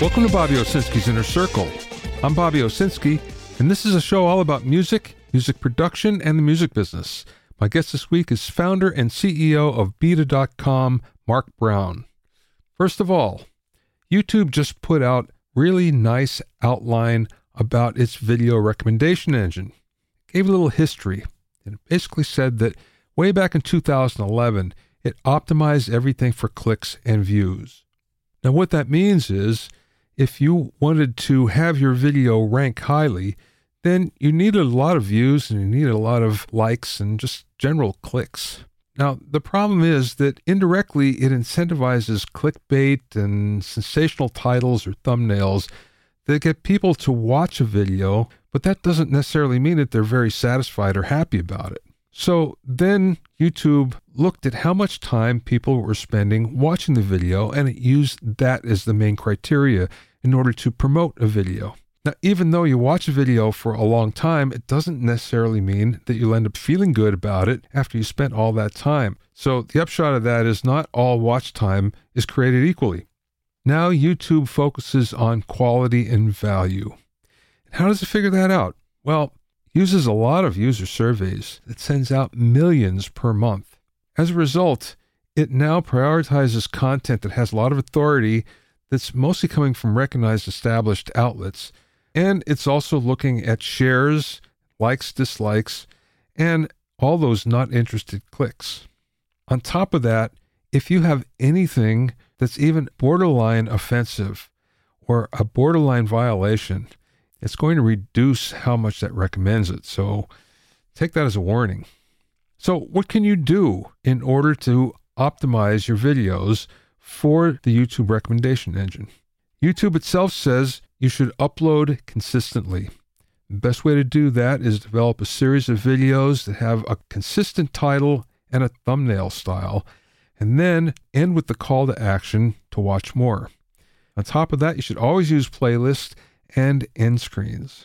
Welcome to Bobby Owsinski's Inner Circle. I'm Bobby Owsinski, and this is a show all about music, music production, and the music business. My guest this week is founder and CEO of Beta.com, Mark Brown. First of all, YouTube just put out really nice outline about its video recommendation engine. It gave a little history, and it basically said that way back in 2011, it optimized everything for clicks and views. Now what that means is, if you wanted to have your video rank highly, then you needed a lot of views and you needed a lot of likes and just general clicks. Now, the problem is that indirectly it incentivizes clickbait and sensational titles or thumbnails that get people to watch a video, but that doesn't necessarily mean that they're very satisfied or happy about it. So then YouTube looked at how much time people were spending watching the video, and it used that as the main criteria in order to promote a video. Now, even though you watch a video for a long time, it doesn't necessarily mean that you'll end up feeling good about it after you spent all that time. So the upshot of that is not all watch time is created equally. Now YouTube focuses on quality and value. And how does it figure that out? Well, it uses a lot of user surveys. It sends out millions per month. As a result, it now prioritizes content that has a lot of authority that's mostly coming from recognized established outlets. And it's also looking at shares, likes, dislikes, and all those not interested clicks. On top of that, if you have anything that's even borderline offensive or a borderline violation, it's going to reduce how much that recommends it. So take that as a warning. So what can you do in order to optimize your videos for the YouTube recommendation engine? YouTube itself says you should upload consistently. The best way to do that is develop a series of videos that have a consistent title and a thumbnail style, and then end with the call to action to watch more. On top of that, you should always use playlists and end screens.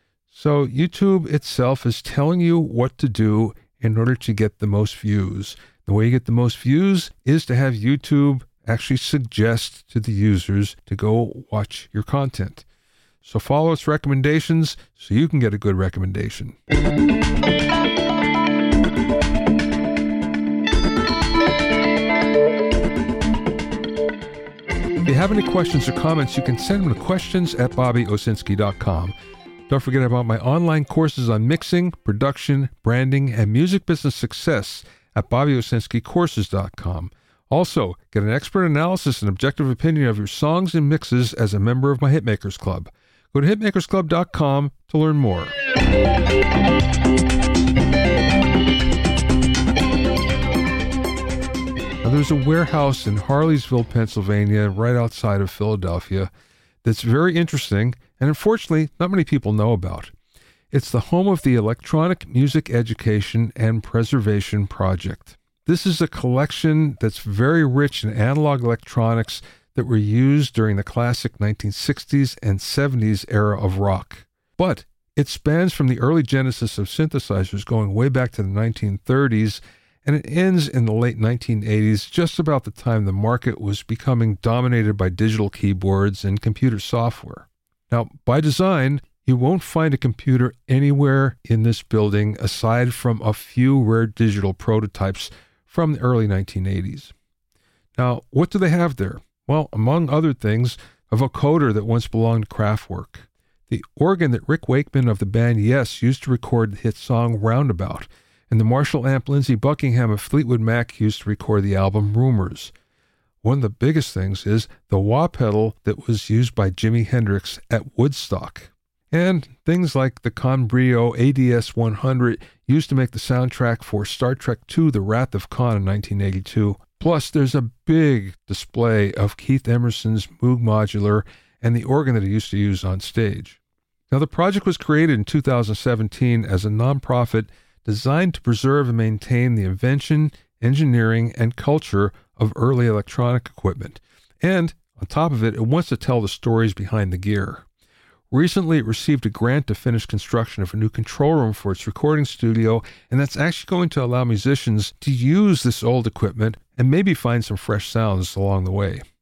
So YouTube itself is telling you what to do in order to get the most views. The way you get the most views is to have YouTube actually suggest to the users to go watch your content. So follow its recommendations so you can get a good recommendation. If you have any questions or comments, you can send them to questions@bobbyowsinski.com. Don't forget about my online courses on mixing, production, branding, and music business success at bobbyowsinskicourses.com. Also, get an expert analysis and objective opinion of your songs and mixes as a member of my Hitmakers Club. Go to hitmakersclub.com to learn more. Now, there's a warehouse in Harleysville, Pennsylvania, right outside of Philadelphia, that's very interesting, and unfortunately, not many people know about. It's the home of the Electronic Music Education and Preservation Project. This is a collection that's very rich in analog electronics that were used during the classic 1960s and 70s era of rock. But it spans from the early genesis of synthesizers going way back to the 1930s, and it ends in the late 1980s, just about the time the market was becoming dominated by digital keyboards and computer software. Now, by design, you won't find a computer anywhere in this building aside from a few rare digital prototypes from the early 1980s. Now, what do they have there? Well, among other things, a vocoder that once belonged to Kraftwerk, the organ that Rick Wakeman of the band Yes used to record the hit song Roundabout, and the Marshall amp Lindsey Buckingham of Fleetwood Mac used to record the album Rumors. One of the biggest things is the wah pedal that was used by Jimi Hendrix at Woodstock. And things like the Conbrio ADS-100 used to make the soundtrack for Star Trek II, The Wrath of Khan in 1982. Plus, there's a big display of Keith Emerson's Moog Modular and the organ that he used to use on stage. Now, the project was created in 2017 as a nonprofit designed to preserve and maintain the invention, engineering, and culture of early electronic equipment. And on top of it, it wants to tell the stories behind the gear. Recently, it received a grant to finish construction of a new control room for its recording studio, and that's actually going to allow musicians to use this old equipment and maybe find some fresh sounds along the way.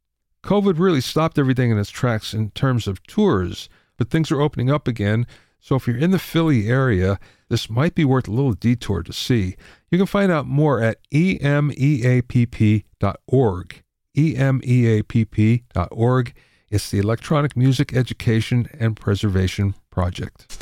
COVID really stopped everything in its tracks in terms of tours, but things are opening up again. So if you're in the Philly area, this might be worth a little detour to see. You can find out more at emeapp.org. emeapp.org. It's the Electronic Music Education and Preservation Project.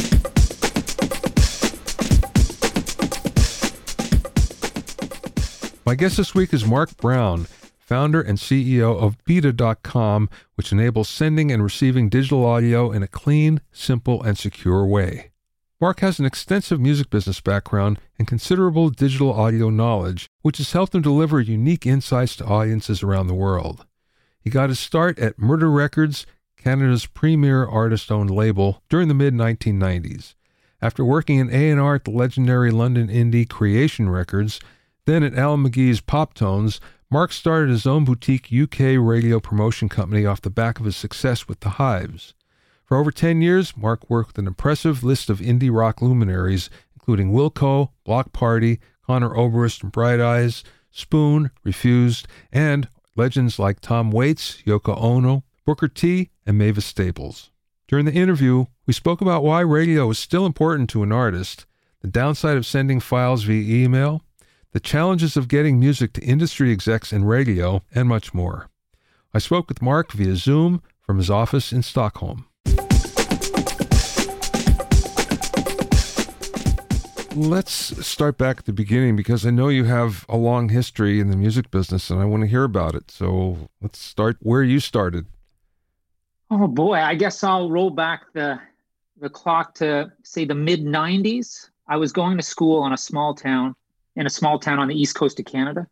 My guest this week is Mark Brown, founder and CEO of Beta.com, which enables sending and receiving digital audio in a clean, simple, and secure way. Mark has an extensive music business background and considerable digital audio knowledge, which has helped him deliver unique insights to audiences around the world. He got his start at Murder Records, Canada's premier artist-owned label, during the mid-1990s. After working in A&R at the legendary London indie Creation Records, then at Alan McGee's Pop Tones, Mark started his own boutique UK radio promotion company off the back of his success with The Hives. For over 10 years, Mark worked with an impressive list of indie rock luminaries, including Wilco, Block Party, Conor Oberst and Bright Eyes, Spoon, Refused, and legends like Tom Waits, Yoko Ono, Booker T, and Mavis Staples. During the interview, we spoke about why radio is still important to an artist, the downside of sending files via email, the challenges of getting music to industry execs in radio, and much more. I spoke with Mark via Zoom from his office in Stockholm. Let's start back at the beginning, because I know you have a long history in the music business and I want to hear about it. So let's start where you started. Oh boy, I guess I'll roll back the clock to, say, the mid-90s. I was going to school in a small town on the east coast of Canada,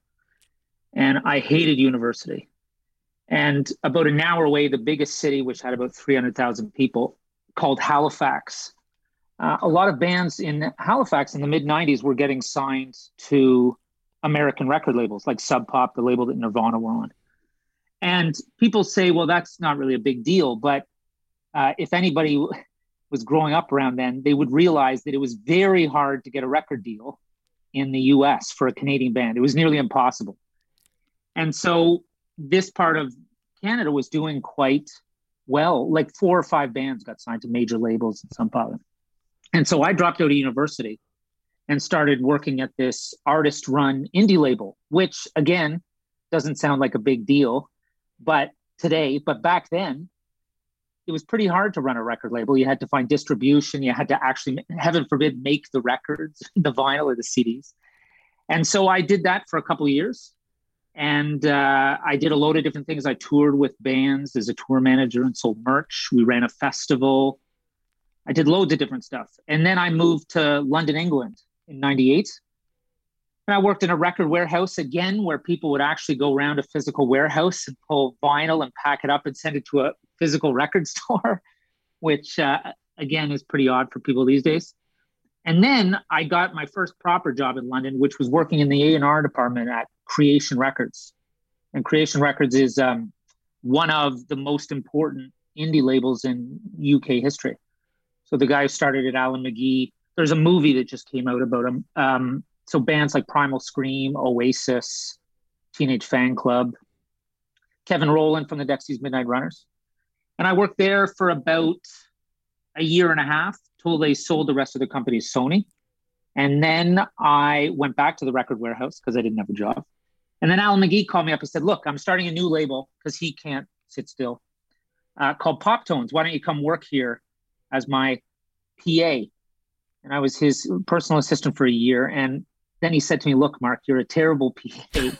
and I hated university. And about an hour away, the biggest city, which had about 300,000 people, called Halifax. A lot of bands in Halifax in the mid-90s were getting signed to American record labels like Sub Pop, the label that Nirvana were on. And people say, well, that's not really a big deal. But if anybody was growing up around then, they would realize that it was very hard to get a record deal in the US for a Canadian band. It was nearly impossible. And so this part of Canada was doing quite well. Like 4 or 5 bands got signed to major labels in Sub Pop. And so I dropped out of university and started working at this artist-run indie label, which, again, doesn't sound like a big deal but back then, it was pretty hard to run a record label. You had to find distribution. You had to actually, heaven forbid, make the records, the vinyl or the CDs. And so I did that for a couple of years. And I did a load of different things. I toured with bands as a tour manager and sold merch. We ran a festival. I did loads of different stuff. And then I moved to London, England in 98. And I worked in a record warehouse again, where people would actually go around a physical warehouse and pull vinyl and pack it up and send it to a physical record store, which again is pretty odd for people these days. And then I got my first proper job in London, which was working in the A&R department at Creation Records. And Creation Records is one of the most important indie labels in UK history. So the guy who started it, Alan McGee, there's a movie that just came out about him. So bands like Primal Scream, Oasis, Teenage Fan Club, Kevin Rowland from the Dexys Midnight Runners. And I worked there for about a year and a half till they sold the rest of the company to Sony. And then I went back to the record warehouse because I didn't have a job. And then Alan McGee called me up and said, look, I'm starting a new label because he can't sit still, called Pop Tones. Why don't you come work here as my PA? And I was his personal assistant for a year. And then he said to me, look, Mark, you're a terrible PA.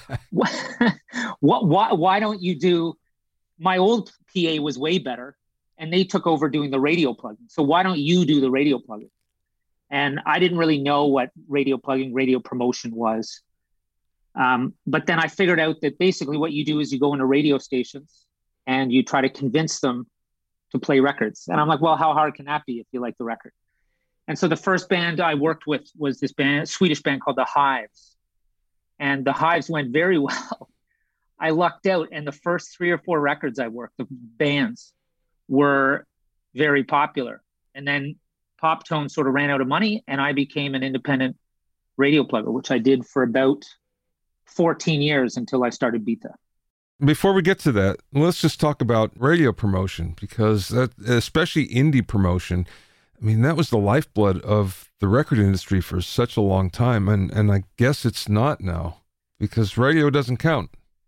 Why don't you do, my old PA was way better and they took over doing the radio plugging. So why don't you do the radio plugging? And I didn't really know what radio plugging, radio promotion was. But then I figured out that basically what you do is you go into radio stations and you try to convince them to play records. And I'm like, well, how hard can that be if you like the record? And so the first band I worked with was this band, Swedish band called The Hives. And The Hives went very well. I lucked out, and the first 3 or 4 records I worked, the bands, were very popular. And then Pop Tone sort of ran out of money, and I became an independent radio plugger, which I did for about 14 years until I started Beta. before we get to that, let's just talk about radio promotion, because that, especially indie promotion, I mean, that was the lifeblood of the record industry for such a long time. And I guess it's not now because radio doesn't count.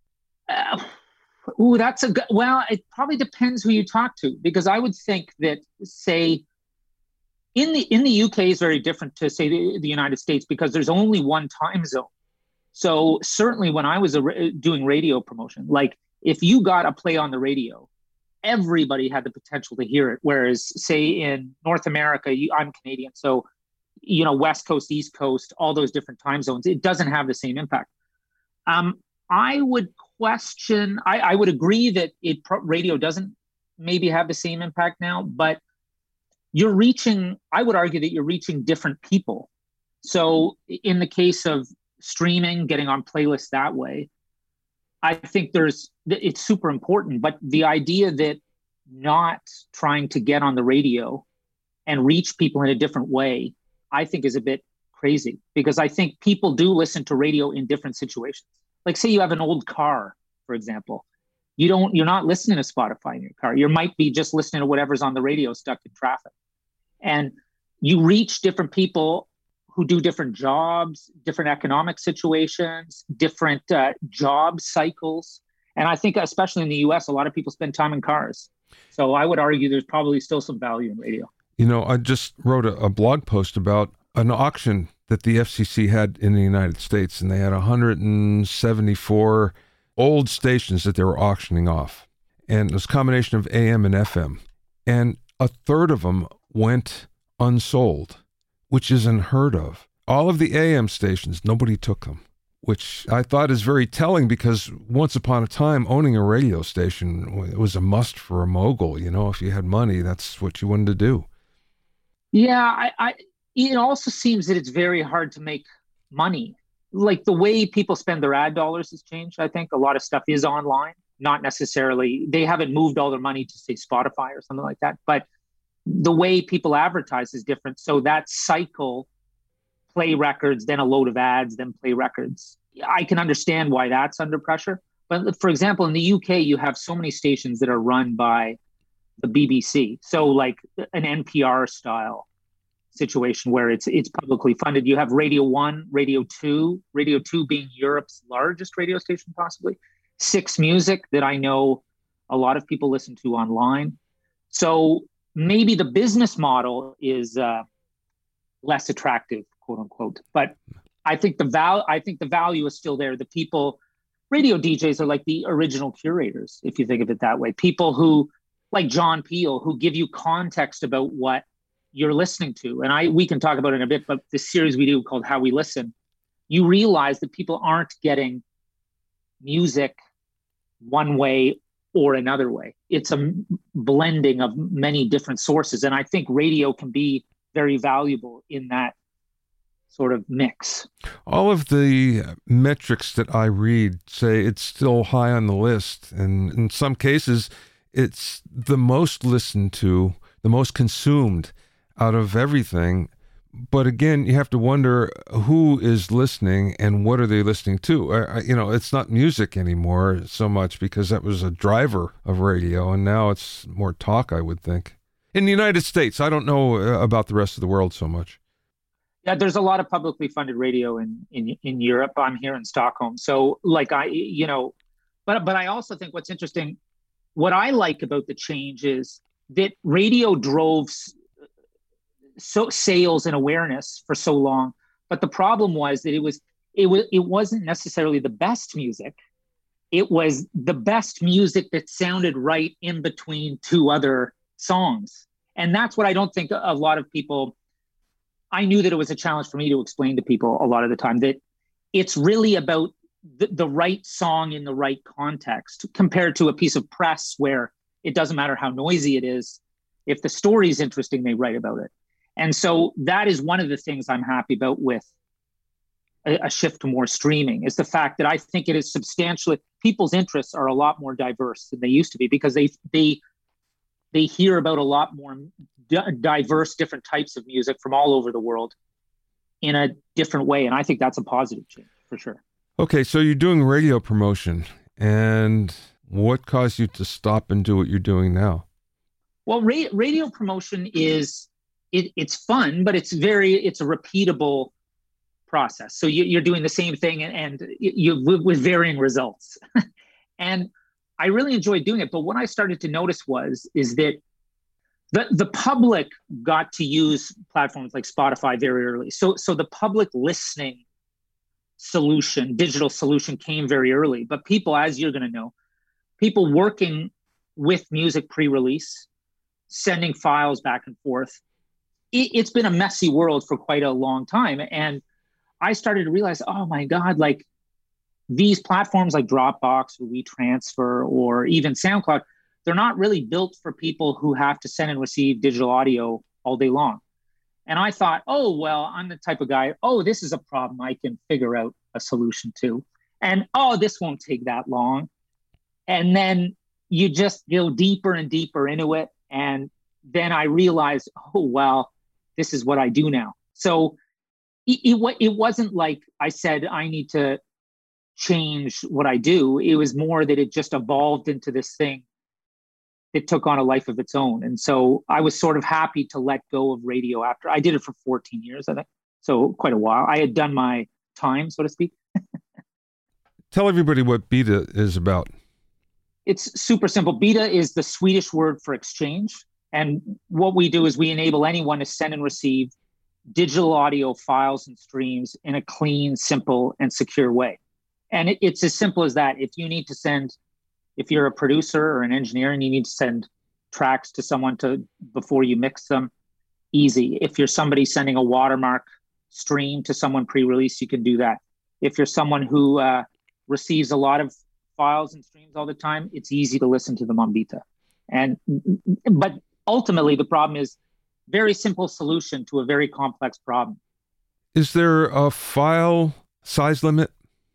That's a good, well, it probably depends who you talk to, because I would think that, say, in the UK is very different to, say, the United States, because there's only one time zone. So certainly when I was doing radio promotion, like if you got a play on the radio, everybody had the potential to hear it. Whereas, say, in North America, I'm Canadian, so, West Coast, East Coast, all those different time zones, it doesn't have the same impact. I would question, I would agree that radio doesn't maybe have the same impact now, but I would argue that you're reaching different people. So in the case of streaming, getting on playlists that way, I think it's super important. But the idea that not trying to get on the radio and reach people in a different way, I think is a bit crazy, because I think people do listen to radio in different situations. Like, say you have an old car, for example, you're not listening to Spotify in your car. You might be just listening to whatever's on the radio stuck in traffic. And you reach different people who do different jobs, different economic situations, different job cycles. And I think especially in the US, a lot of people spend time in cars. So I would argue there's probably still some value in radio. I just wrote a blog post about an auction that the FCC had in the United States, and they had 174 old stations that they were auctioning off. And it was a combination of AM and FM. And a third of them went unsold, which is unheard of. All of the AM stations, nobody took them, which I thought is very telling, because once upon a time, owning a radio station, it was a must for a mogul. If you had money, that's what you wanted to do. Yeah, it also seems that it's very hard to make money. Like, the way people spend their ad dollars has changed. I think a lot of stuff is online, not necessarily, they haven't moved all their money to, say, Spotify or something like that, but the way people advertise is different. So that cycle, play records, then a load of ads, then play records, I can understand why that's under pressure. But for example, in the UK, you have so many stations that are run by the BBC. So like an NPR style situation where it's publicly funded. You have Radio 1, Radio 2 being Europe's largest radio station, possibly. Six Music, that I know a lot of people listen to online. So maybe the business model is less attractive, quote unquote. But I think the value is still there. The people, radio DJs are like the original curators, if you think of it that way. People who, like John Peel, who give you context about what you're listening to. And we can talk about it in a bit, but the series we do called How We Listen, you realize that people aren't getting music one way or another way. It's a blending of many different sources. And I think radio can be very valuable in that sort of mix. All of the metrics that I read say it's still high on the list. And in some cases, it's the most listened to, the most consumed out of everything. But again, you have to wonder who is listening and what are they listening to? It's not music anymore so much, because that was a driver of radio, and now it's more talk, I would think. In the United States, I don't know about the rest of the world so much. Yeah, there's a lot of publicly funded radio in Europe. I'm here in Stockholm. So but I also think what's interesting, what I like about the change is that radio drove sales and awareness for so long, but the problem was that it wasn't necessarily the best music. It was the best music that sounded right in between two other songs, and that's what I don't think a lot of people. I knew that it was a challenge for me to explain to people a lot of the time, that it's really about the right song in the right context, compared to a piece of press where it doesn't matter how noisy it is. If the story is interesting, they write about it. And so that is one of the things I'm happy about with a shift to more streaming, is the fact that I think it is substantially, people's interests are a lot more diverse than they used to be, because they hear about a lot more diverse, different types of music from all over the world in a different way. And I think that's a positive change for sure. Okay, so you're doing radio promotion, And what caused you to stop and do what you're doing now? Well, radio promotion it's fun, but it's a repeatable process. So you're doing the same thing and you with varying results. And I really enjoyed doing it. But what I started to notice is that the public got to use platforms like Spotify very early. So the public listening digital solution came very early. But people, as you're going to know, people working with music pre-release, sending files back and forth, it's been a messy world for quite a long time. And I started to realize, oh my God, like these platforms like Dropbox or WeTransfer or even SoundCloud, they're not really built for people who have to send and receive digital audio all day long. And I thought, oh, well, I'm the type of guy, oh, this is a problem I can figure out a solution to. And, oh, this won't take that long. And then you just go deeper and deeper into it. And then I realized, oh, well, this is what I do now. So it wasn't like I said, I need to change what I do. It was more that it just evolved into this thing that took on a life of its own. And so I was sort of happy to let go of radio after I did it for 14 years, I think. So quite a while. I had done my time, so to speak. Tell everybody what Beta is about. It's super simple. Beta is the Swedish word for exchange. And what we do is we enable anyone to send and receive digital audio files and streams in a clean, simple, and secure way. And it's as simple as that. If you're a producer or an engineer and you need to send tracks to someone before you mix them, easy. If you're somebody sending a watermark stream to someone pre-release, you can do that. If you're someone who receives a lot of files and streams all the time, it's easy to listen to them on Beta. But ultimately, the problem is very simple solution to a very complex problem. Is there a file size limit?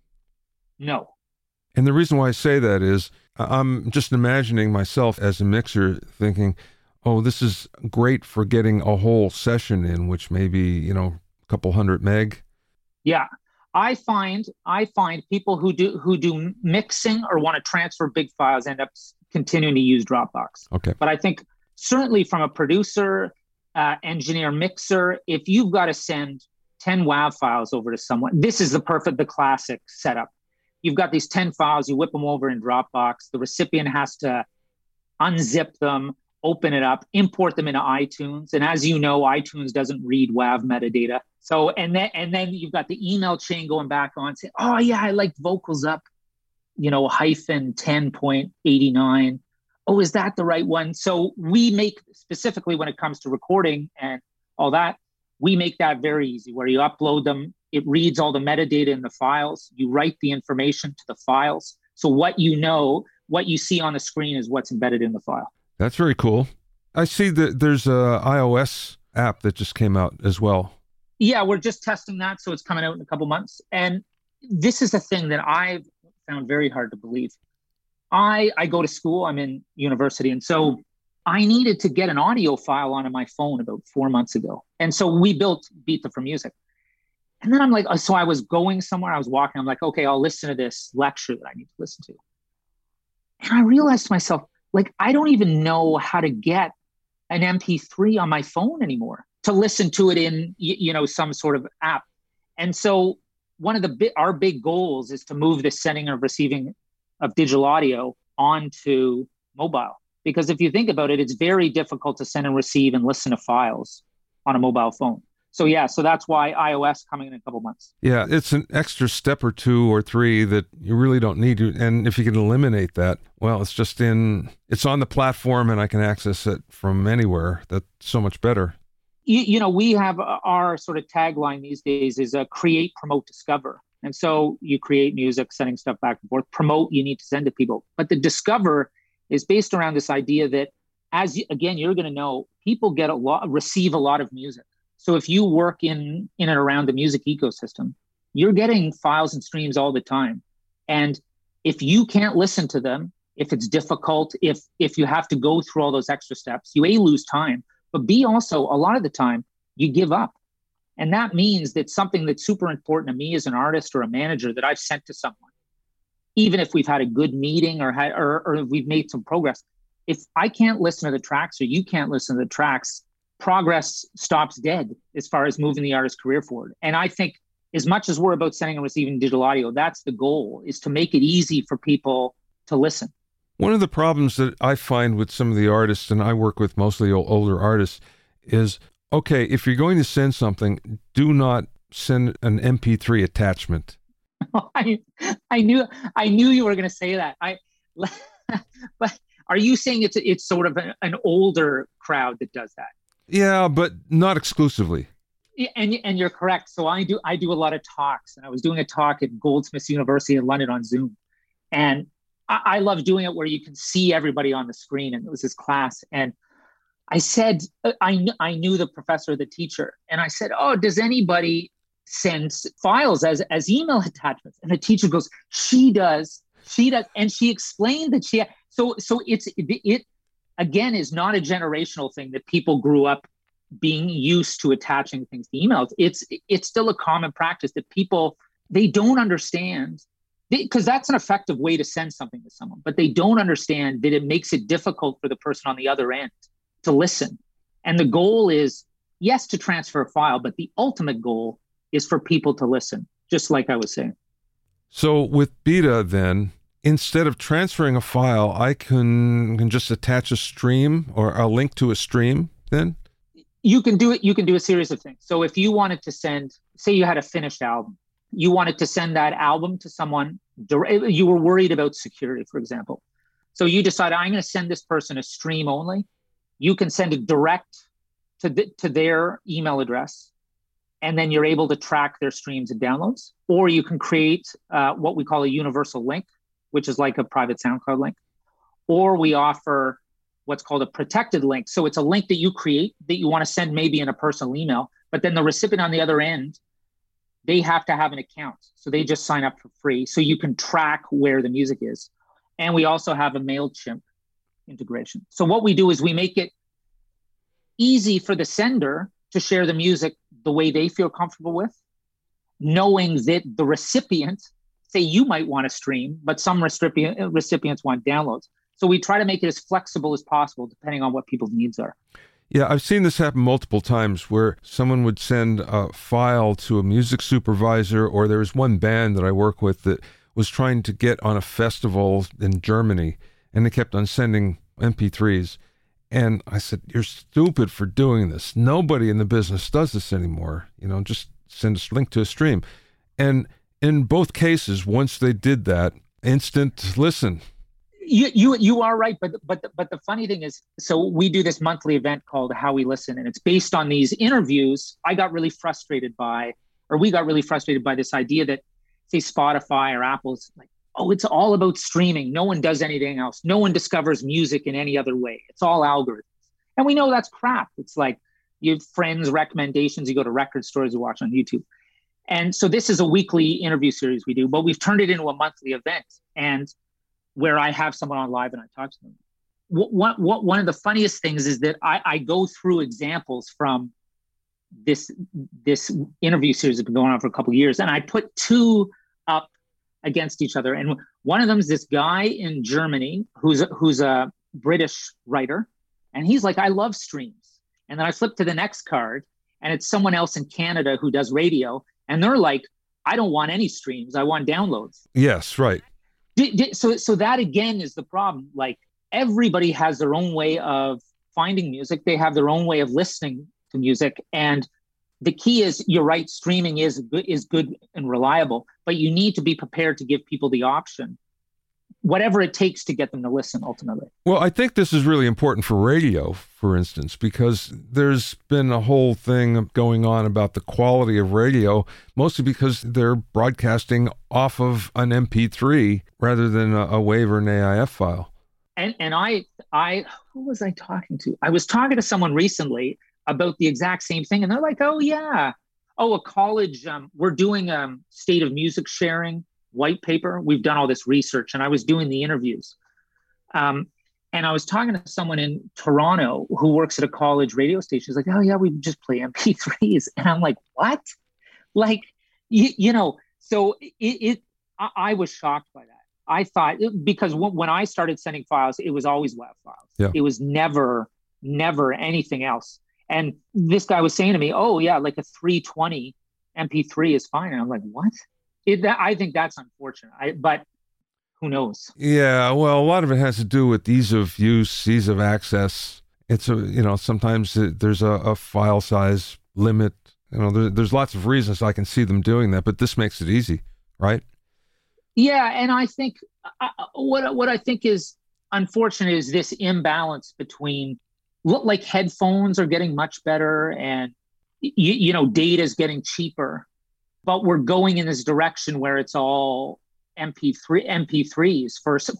No. And the reason why I say that is I'm just imagining myself as a mixer thinking, oh, this is great for getting a whole session in, which may be, a couple 100 meg. Yeah. I find people who do mixing or want to transfer big files end up continuing to use Dropbox. Okay. But I think certainly from a producer, engineer, mixer, if you've got to send 10 WAV files over to someone, this is the classic setup. You've got these 10 files, you whip them over in Dropbox. The recipient has to unzip them, open it up, import them into iTunes. And as you know, iTunes doesn't read WAV metadata. So, and then you've got the email chain going back on saying, oh yeah, I liked vocals up, hyphen 10.89. Oh, is that the right one? So we make, specifically when it comes to recording and all that, we make that very easy where you upload them. It reads all the metadata in the files. You write the information to the files. So what you see on the screen is what's embedded in the file. That's very cool. I see that there's a iOS app that just came out as well. Yeah, we're just testing that. So it's coming out in a couple months. And this is a thing that I've found very hard to believe. I go to school, I'm in university. And so I needed to get an audio file onto my phone about 4 months ago. And so we built Beta for Music. And then I'm like, so I was going somewhere, I was walking, I'm like, okay, I'll listen to this lecture that I need to listen to. And I realized to myself, like, I don't even know how to get an MP3 on my phone anymore to listen to it in, some sort of app. And so one of our big goals is to move the sending and receiving of digital audio onto mobile. Because if you think about it, it's very difficult to send and receive and listen to files on a mobile phone. So that's why iOS coming in a couple months. Yeah, it's an extra step or two or three that you really don't need to. And if you can eliminate that, well, it's on the platform and I can access it from anywhere. That's so much better. We have our sort of tagline these days is create, promote, discover. And so you create music, sending stuff back and forth. Promote, you need to send to people. But the discover is based around this idea that, you're going to know, people receive a lot of music. So if you work in and around the music ecosystem, you're getting files and streams all the time. And if you can't listen to them, if it's difficult, if you have to go through all those extra steps, you A, lose time, but B, also a lot of the time you give up. And that means that something that's super important to me as an artist or a manager that I've sent to someone, even if we've had a good meeting or we've made some progress, if I can't listen to the tracks or you can't listen to the tracks, progress stops dead as far as moving the artist's career forward. And I think as much as we're about sending and receiving digital audio, that's the goal, is to make it easy for people to listen. One of the problems that I find with some of the artists, and I work with mostly older artists, is, okay, if you're going to send something, do not send an MP3 attachment. I knew you were going to say that. But are you saying it's sort of an older crowd that does that? Yeah, but not exclusively. And you're correct. So I do a lot of talks, and I was doing a talk at Goldsmiths University in London on Zoom, and I love doing it where you can see everybody on the screen. And it was this class, and I said, I knew the professor, the teacher, and I said, "Oh, does anybody send files as email attachments?" And the teacher goes, "She does," and she explained that she. So it again is not a generational thing that people grew up being used to attaching things to emails. It's still a common practice that people, they don't understand, because that's an effective way to send something to someone, but they don't understand that it makes it difficult for the person on the other end to listen. And the goal is, yes, to transfer a file, but the ultimate goal is for people to listen, just like I was saying. So with Beta then, instead of transferring a file, I can just attach a stream or a link to a stream then? You can do it. You can do a series of things. So if you wanted to send, say you had a finished album, you wanted to send that album to someone, you were worried about security, for example. So you decide, I'm going to send this person a stream only. You can send it direct to their email address, and then you're able to track their streams and downloads. Or you can create what we call a universal link, which is like a private SoundCloud link. Or we offer what's called a protected link. So it's a link that you create that you want to send maybe in a personal email, but then the recipient on the other end, they have to have an account. So they just sign up for free. So you can track where the music is. And we also have a MailChimp integration. So what we do is we make it easy for the sender to share the music the way they feel comfortable with, knowing that the recipient, say you might want to stream, but some recipients want downloads. So we try to make it as flexible as possible, depending on what people's needs are. Yeah, I've seen this happen multiple times where someone would send a file to a music supervisor, or there was one band that I work with that was trying to get on a festival in Germany, and they kept on sending MP3s. And I said, "You're stupid for doing this. Nobody in the business does this anymore. Just send a link to a stream." And in both cases, once they did that, instant listen. You are right, but the funny thing is, so we do this monthly event called How We Listen, and it's based on these interviews. We got really frustrated by this idea that, say, Spotify or Apple's like, oh, it's all about streaming. No one does anything else. No one discovers music in any other way. It's all algorithms, and we know that's crap. It's like you have friends' recommendations. You go to record stores, you watch on YouTube, and so this is a weekly interview series we do, but we've turned it into a monthly event, and where I have someone on live and I talk to them. One of the funniest things is that I go through examples from this interview series that's been going on for a couple of years, and I put two up against each other. And one of them is this guy in Germany who's a British writer, and he's like, "I love streams." And then I flip to the next card, and it's someone else in Canada who does radio, and they're like, "I don't want any streams. I want downloads." Yes, right. So that again is the problem. Like, everybody has their own way of finding music. They have their own way of listening to music. And the key is, you're right, streaming is good and reliable, but you need to be prepared to give people the option, whatever it takes to get them to listen ultimately. Well, I think this is really important for radio, for instance, because there's been a whole thing going on about the quality of radio, mostly because they're broadcasting off of an MP3 rather than a WAV or an AIF file. And who was I talking to? I was talking to someone recently about the exact same thing, and they're like, "Oh yeah, a college. We're doing state of music sharing white paper. We've done all this research," and I was doing the interviews. And I was talking to someone in Toronto who works at a college radio station. He's like, "Oh yeah, we just play MP3s," and I'm like, "What?" Like, so I was shocked by that. I thought, because when I started sending files, it was always WAV files. Yeah. It was never anything else. And this guy was saying to me, "Oh yeah, like a 320 MP3 is fine." And I'm like, "What?" I think that's unfortunate. But who knows? Yeah, well, a lot of it has to do with ease of use, ease of access. It's sometimes there's a file size limit. There's lots of reasons I can see them doing that, but this makes it easy, right? Yeah, and I think what I think is unfortunate is this imbalance between, like, headphones are getting much better, and data is getting cheaper, but we're going in this direction where it's all MP3s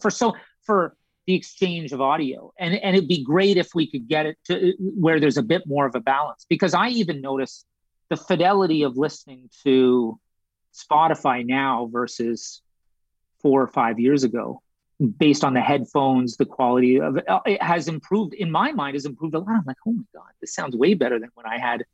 for the exchange of audio, and it'd be great if we could get it to where there's a bit more of a balance, because I even notice the fidelity of listening to Spotify now versus 4 or 5 years ago, based on the headphones. The quality of it has improved, in my mind, has improved a lot. I'm like, oh my God, this sounds way better than when I had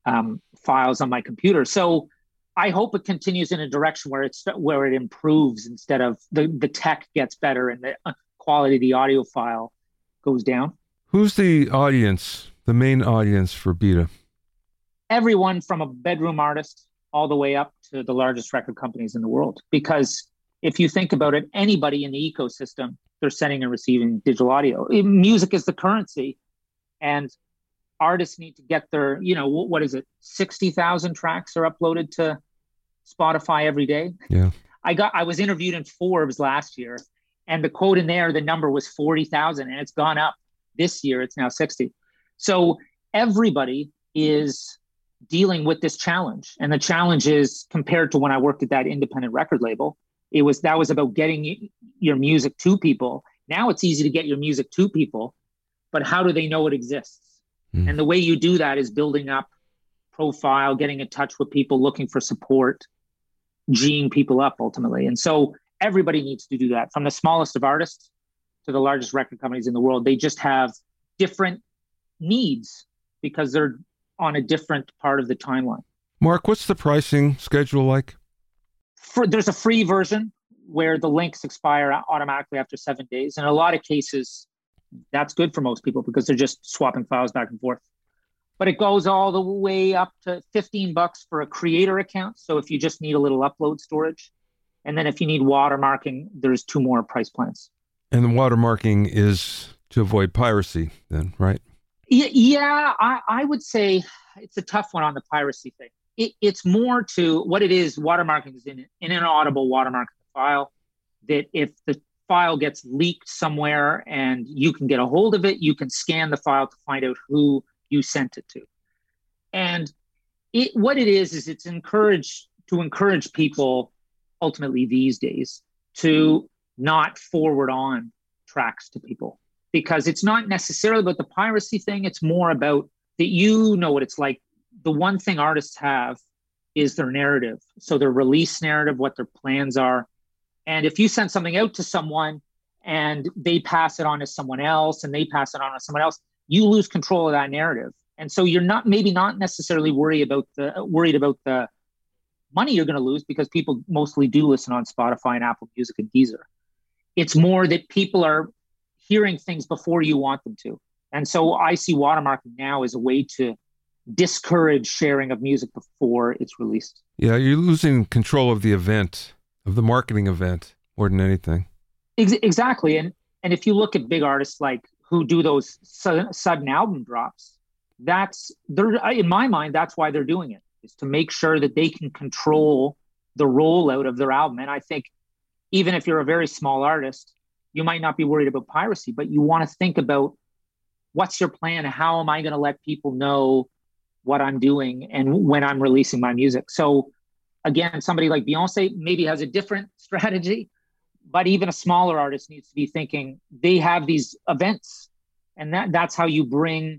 files on my computer. So I hope it continues in a direction where it improves, instead of the tech gets better and the quality of the audio file goes down. Who's the audience, the main audience for Beta? Everyone from a bedroom artist all the way up to the largest record companies in the world. Because if you think about it, anybody in the ecosystem, they're sending and receiving digital audio. Music is the currency, and artists need to get their, what is it? 60,000 tracks are uploaded to Spotify every day. Yeah. I was interviewed in Forbes last year, and the quote in there, the number was 40,000, and it's gone up this year. It's now 60. So everybody is dealing with this challenge. And the challenge is, compared to when I worked at that independent record label, that was about getting your music to people. Now it's easy to get your music to people, but how do they know it exists? And the way you do that is building up profile, getting in touch with people, looking for support, G'ing people up ultimately. And so everybody needs to do that, from the smallest of artists to the largest record companies in the world. They just have different needs because they're on a different part of the timeline. Mark, what's the pricing schedule like? There's a free version where the links expire automatically after 7 days. In a lot of cases, that's good for most people because they're just swapping files back and forth. But it goes all the way up to $15 for a creator account. So if you just need a little upload storage, and then if you need watermarking, there's 2 more price plans. And the watermarking is to avoid piracy then, right? Yeah, I would say it's a tough one on the piracy thing. It's more to what it is. Watermarking is in an audible watermark of the file, that if the file gets leaked somewhere and you can get a hold of it, you can scan the file to find out who you sent it to. And what it is it's to encourage people ultimately these days to not forward on tracks to people, because it's not necessarily about the piracy thing. It's more about that, what it's like. The one thing artists have is their narrative. So their release narrative, what their plans are. And if you send something out to someone and they pass it on to someone else and they pass it on to someone else, you lose control of that narrative. And so you're not necessarily worried about the money you're going to lose, because people mostly do listen on Spotify and Apple Music and Deezer. It's more that people are hearing things before you want them to. And so I see watermarking now as a way to discourage sharing of music before it's released. Yeah, you're losing control of the event, of the marketing event, more than anything. Exactly. And if you look at big artists like who do those sudden album drops, in my mind, that's why they're doing it, is to make sure that they can control the rollout of their album. And I think even if you're a very small artist, you might not be worried about piracy, but you want to think about, what's your plan? How am I going to let people know what I'm doing and when I'm releasing my music? So again, somebody like Beyonce maybe has a different strategy, but even a smaller artist needs to be thinking they have these events, and that's how you bring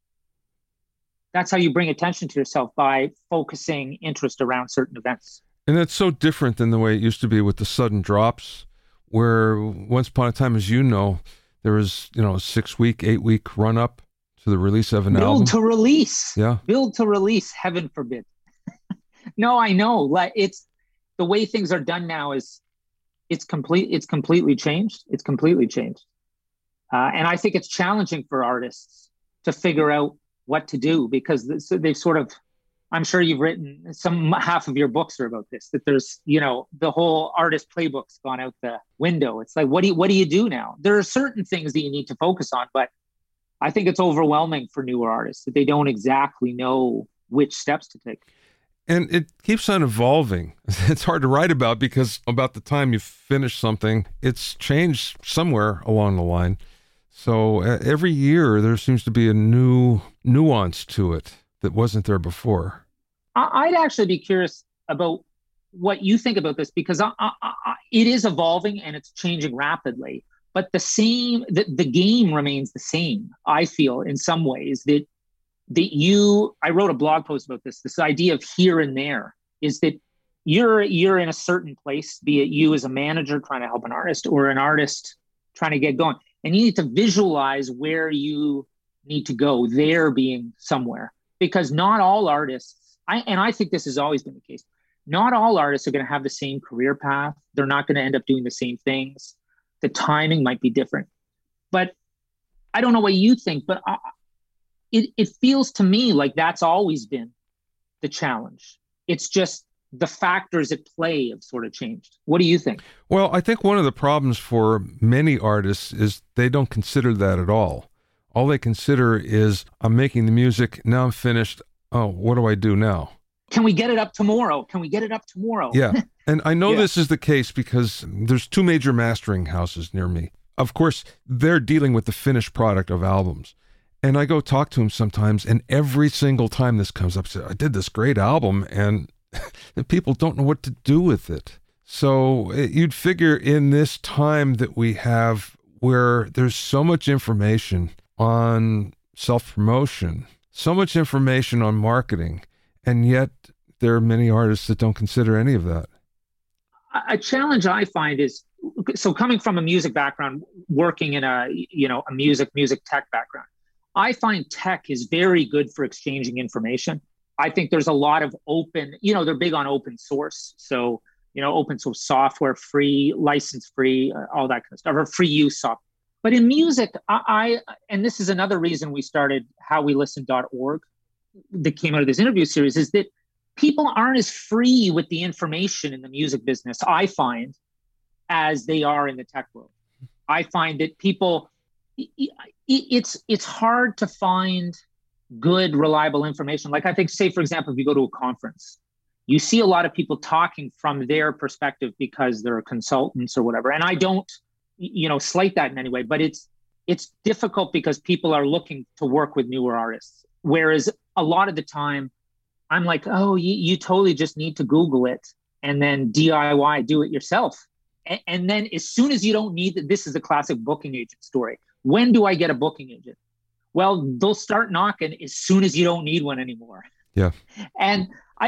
attention to yourself, by focusing interest around certain events. And that's so different than the way it used to be with the sudden drops, where once upon a time, as you know, there was, a 6-week, 8-week run up to the release of an album. Build to release. Yeah. Build to release, heaven forbid. No, I know. Like, it's the way things are done now is It's completely changed. It's completely changed. And I think it's challenging for artists to figure out what to do because they've sort of, I'm sure you've written half of your books are about this, that there's, the whole artist playbook's gone out the window. It's like, what do you do now? There are certain things that you need to focus on, but I think it's overwhelming for newer artists that they don't exactly know which steps to take. And it keeps on evolving. It's hard to write about because about the time you finish something, it's changed somewhere along the line. So every year there seems to be a new nuance to it that wasn't there before. I'd actually be curious about what you think about this because it is evolving and it's changing rapidly. But the game remains the same, I feel, in some ways, that I wrote a blog post about this idea of here and there is that you're in a certain place, be it you as a manager trying to help an artist or an artist trying to get going. And you need to visualize where you need to go, there being somewhere, because not all artists, I think this has always been the case, not all artists are going to have the same career path. They're not going to end up doing the same things. The timing might be different, but I don't know what you think, but it feels to me like that's always been the challenge. It's just the factors at play have sort of changed. What do you think? Well, I think one of the problems for many artists is they don't consider that at all. All they consider is, I'm making the music, now I'm finished. Oh, what do I do now? Can we get it up tomorrow? Can we get it up tomorrow? Yeah. And I know this is the case because there's two major mastering houses near me. Of course, they're dealing with the finished product of albums. And I go talk to them sometimes, and every single time this comes up, I did this great album, and people don't know what to do with it. So you'd figure in this time that we have where there's so much information on self-promotion, so much information on marketing, and yet there are many artists that don't consider any of that. A challenge I find is, so coming from a music background, working in a music tech background, I find tech is very good for exchanging information. I think there's a lot of open, they're big on open source. So, open source software, free, license free, all that kind of stuff, or free use software. But in music, and this is another reason we started howwelisten.org that came out of this interview series, is that people aren't as free with the information in the music business, I find, as they are in the tech world. I find that people, it's hard to find good, reliable information. Like I think, say, for example, if you go to a conference, you see a lot of people talking from their perspective because they're consultants or whatever. And I don't, slight that in any way, but it's difficult because people are looking to work with newer artists. Whereas a lot of the time I'm like, oh, you totally just need to Google it and then DIY, do it yourself. And then as soon as you don't need it, this is a classic booking agent story. When do I get a booking agent? Well, they'll start knocking as soon as you don't need one anymore. Yeah. And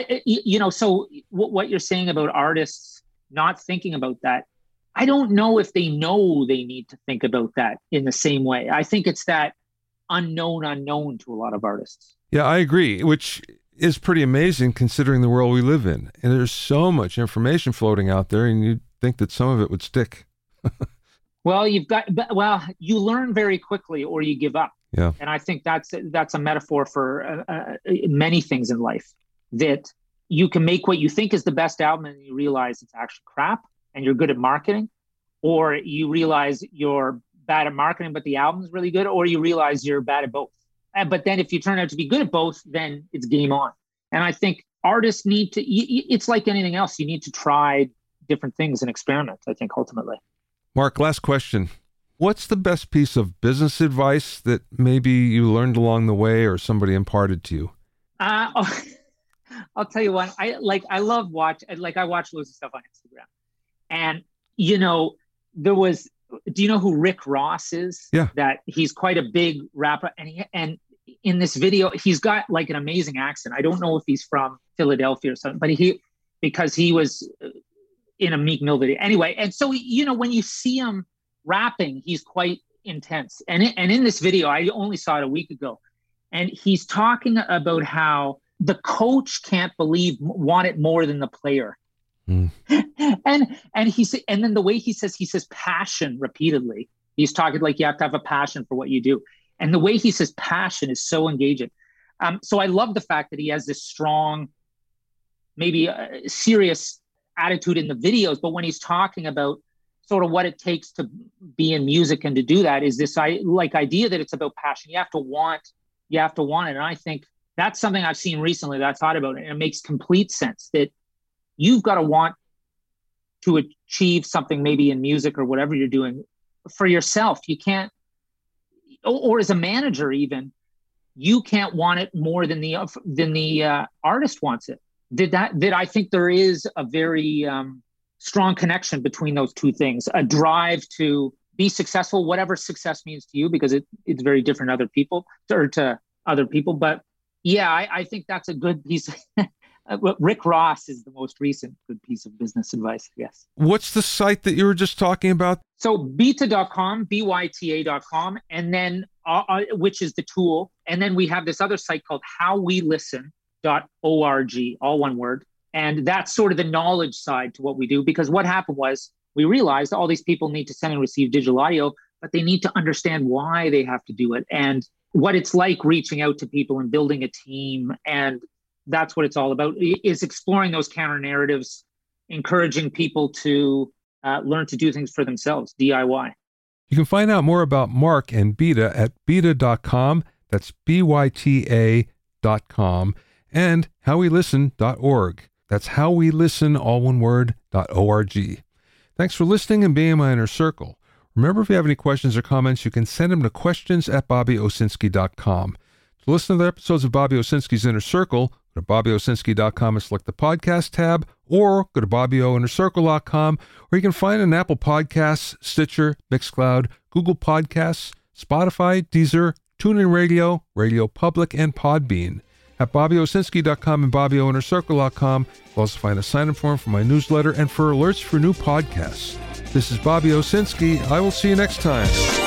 so what you're saying about artists not thinking about that, I don't know if they know they need to think about that in the same way. I think it's that unknown to a lot of artists. Yeah, I agree, which is pretty amazing considering the world we live in. And there's so much information floating out there, and you'd think that some of it would stick. Well, you learn very quickly or you give up. Yeah. And I think that's a metaphor for many things in life, that you can make what you think is the best album and you realize it's actually crap and you're good at marketing, or you realize you're bad at marketing, but the album's really good, or you realize you're bad at both. But then if you turn out to be good at both, then it's game on. And I think artists need to, it's like anything else. You need to try different things and experiment, I think, ultimately. Mark, last question. What's the best piece of business advice that maybe you learned along the way or somebody imparted to you? I'll tell you what, I watch loads of stuff on Instagram. And, do you know who Rick Ross is? Yeah. That he's quite a big rapper. And in this video, he's got like an amazing accent. I don't know if he's from Philadelphia or something, but because he was in a Meek Mill video. Anyway, and so, when you see him rapping, he's quite intense. And in this video, I only saw it a week ago, and he's talking about how the coach can't want it more than the player. Mm. And then the way he says passion repeatedly. He's talking like you have to have a passion for what you do. And the way he says passion is so engaging. So I love the fact that he has this strong, maybe serious attitude in the videos, but when he's talking about sort of what it takes to be in music and to do that is this idea that it's about passion. You have to want it. And I think that's something I've seen recently that I thought about, and it makes complete sense that you've got to want to achieve something maybe in music or whatever you're doing for yourself. You can't, or as a manager even, you can't want it more than the artist wants it. That I think there is a very strong connection between those two things, a drive to be successful, whatever success means to you, because it's very different to other people. But yeah, I think that's a good piece. Rick Ross is the most recent good piece of business advice, yes. What's the site that you were just talking about? So byta.com, byta.com, and then which is the tool. And then we have this other site called howwelisten.org, all one word. And that's sort of the knowledge side to what we do, because what happened was we realized all these people need to send and receive digital audio, but they need to understand why they have to do it and what it's like reaching out to people and building a team. And that's what it's all about, is exploring those counter narratives, encouraging people to learn to do things for themselves, DIY. You can find out more about Mark and Byta at byta.com. That's byta.com, and howwelisten.org. That's howwelisten, all one word, .org. Thanks for listening and being in my inner circle. Remember, if you have any questions or comments, you can send them to questions@BobbyOwsinski.com. To listen to the episodes of Bobby Owsinski's Inner Circle, go to BobbyOwsinski.com and select the podcast tab, or go to BobbyOInnerCircle.com, where you can find an Apple Podcasts, Stitcher, Mixcloud, Google Podcasts, Spotify, Deezer, TuneIn Radio, Radio Public, and Podbean. At BobbyOwsinski.com and BobbyOInnerCircle.com, you'll also find a sign-up form for my newsletter and for alerts for new podcasts. This is Bobby Owsinski. I will see you next time.